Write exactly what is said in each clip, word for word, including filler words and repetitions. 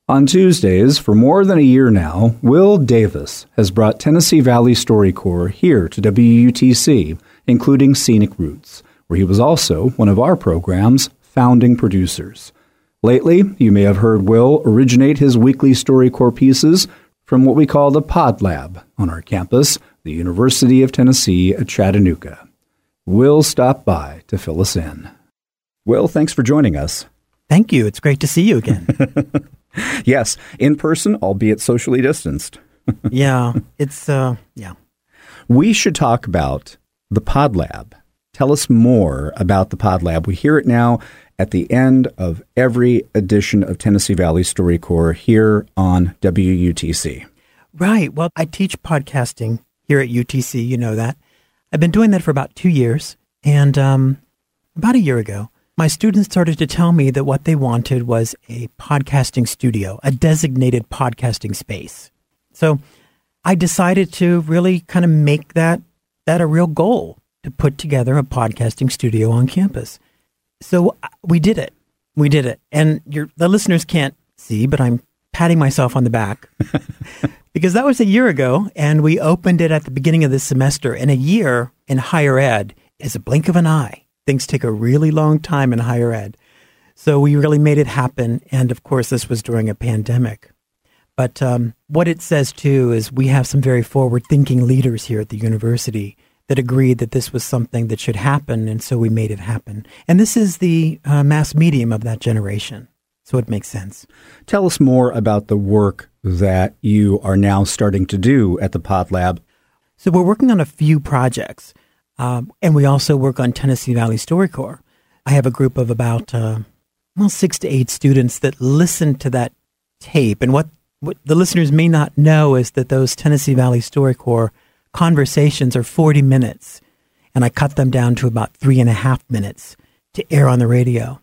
On Tuesdays, for more than a year now, Will Davis has brought Tennessee Valley StoryCorps here to W U T C, including Scenic Roots, where he was also one of our program's founding producers. Lately, you may have heard Will originate his weekly StoryCorps pieces from what we call the Pod Lab on our campus, the University of Tennessee at Chattanooga. Will stopped by to fill us in. Will, thanks for joining us. Thank you. It's great to see you again. Yes, in person, albeit socially distanced. yeah, it's, uh, yeah. We should talk about the Pod Lab. Tell us more about the Pod Lab. We hear it now at the end of every edition of Tennessee Valley StoryCorps here on W U T C. Right. Well, I teach podcasting here at U T C. You know that. I've been doing that for about two years. And um, about a year ago, my students started to tell me that what they wanted was a podcasting studio, a designated podcasting space. So I decided to really kind of make that that a real goal, to put together a podcasting studio on campus. So we did it. We did it. And your, the listeners can't see, but I'm patting myself on the back because that was a year ago, and we opened it at the beginning of this semester. And a year in higher ed is a blink of an eye. Things take a really long time in higher ed. So we really made it happen. And of course, this was during a pandemic. But um, what it says, too, is we have some very forward-thinking leaders here at the university that agreed that this was something that should happen. And so we made it happen. And this is the uh, mass medium of that generation. So it makes sense. Tell us more about the work that you are now starting to do at the Pod Lab. So we're working on a few projects. Um, and we also work on Tennessee Valley StoryCorps. I have a group of about uh, well, six to eight students that listen to that tape. And what, what the listeners may not know is that those Tennessee Valley StoryCorps conversations are forty minutes. And I cut them down to about three and a half minutes to air on the radio.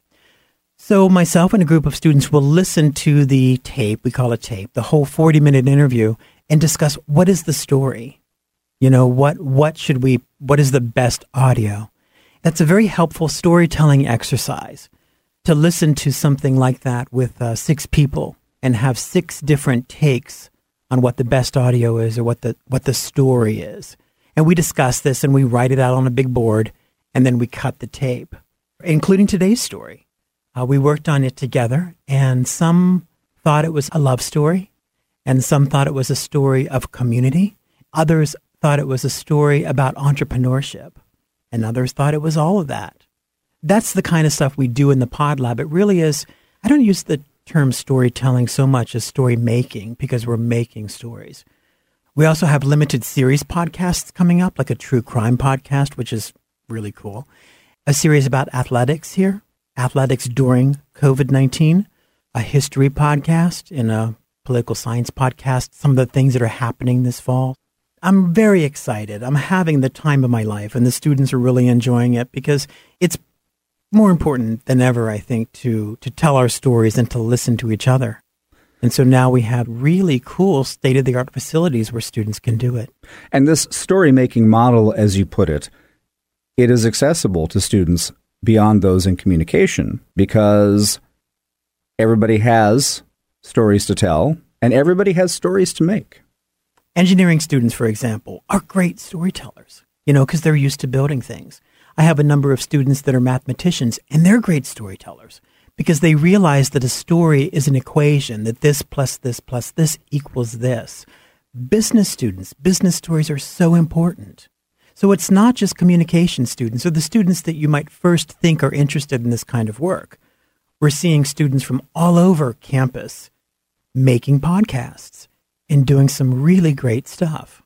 So myself and a group of students will listen to the tape, we call it tape, the whole forty-minute interview, and discuss what is the story. You know, what what should we, what is the best audio? That's a very helpful storytelling exercise, to listen to something like that with uh, six people and have six different takes on what the best audio is or what the what the story is. And we discuss this and we write it out on a big board, and then we cut the tape, including today's story. Uh, we worked on it together, and some thought it was a love story, and some thought it was a story of community. Others thought it was a story about entrepreneurship, and others thought it was all of that. That's the kind of stuff we do in the Pod Lab. It really is. I don't use the term storytelling so much as story making, because we're making stories. We also have limited series podcasts coming up, like a true crime podcast, which is really cool. A series about athletics here, athletics during covid nineteen, a history podcast, and a political science podcast, some of the things that are happening this fall. I'm very excited. I'm having the time of my life, and the students are really enjoying it, because it's more important than ever, I think, to to tell our stories and to listen to each other. And so now we have really cool state-of-the-art facilities where students can do it. And this story-making model, as you put it, it is accessible to students beyond those in communication, because everybody has stories to tell and everybody has stories to make. Engineering students, for example, are great storytellers, you know, because they're used to building things. I have a number of students that are mathematicians, and they're great storytellers because they realize that a story is an equation, that this plus this plus this equals this. Business students, business stories are so important. So it's not just communication students or the students that you might first think are interested in this kind of work. We're seeing students from all over campus making podcasts and doing some really great stuff.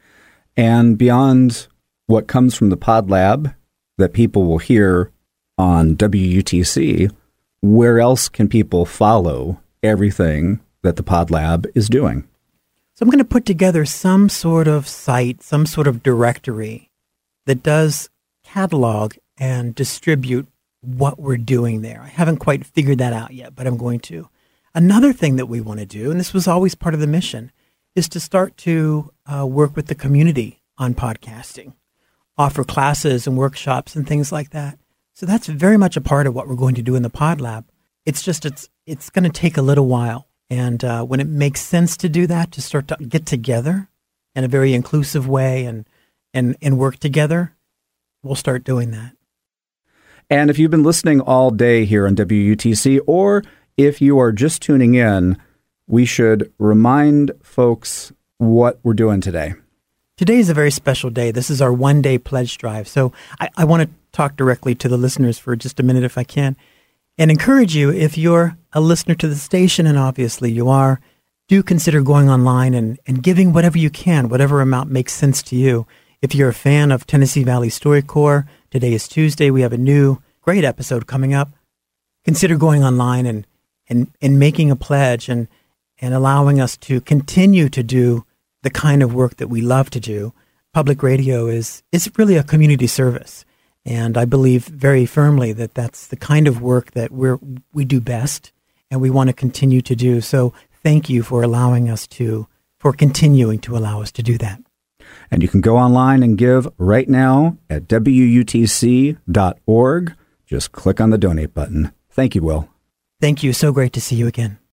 And beyond what comes from the Pod Lab that people will hear on W U T C, where else can people follow everything that the Pod Lab is doing? So I'm going to put together some sort of site, some sort of directory that does catalog and distribute what we're doing there. I haven't quite figured that out yet, but I'm going to. Another thing that we want to do, and this was always part of the mission, is to start to uh, work with the community on podcasting, offer classes and workshops and things like that. So that's very much a part of what we're going to do in the Pod Lab. It's just, it's it's going to take a little while. And uh, when it makes sense to do that, to start to get together in a very inclusive way and, and, and work together, we'll start doing that. And if you've been listening all day here on W U T C, or if you are just tuning in, we should remind folks what we're doing today. Today is a very special day. This is our one-day pledge drive. So I, I want to talk directly to the listeners for just a minute if I can, and encourage you, if you're a listener to the station, and obviously you are, do consider going online and, and giving whatever you can, whatever amount makes sense to you. If you're a fan of Tennessee Valley StoryCorps, today is Tuesday. We have a new great episode coming up. Consider going online and and, and making a pledge and, and allowing us to continue to do the kind of work that we love to do. Public radio is is really a community service. And I believe very firmly that that's the kind of work that we're, we do best and we want to continue to do. So thank you for allowing us to, for continuing to allow us to do that. And you can go online and give right now at W U T C dot org. Just click on the donate button. Thank you, Will. Thank you. So great to see you again.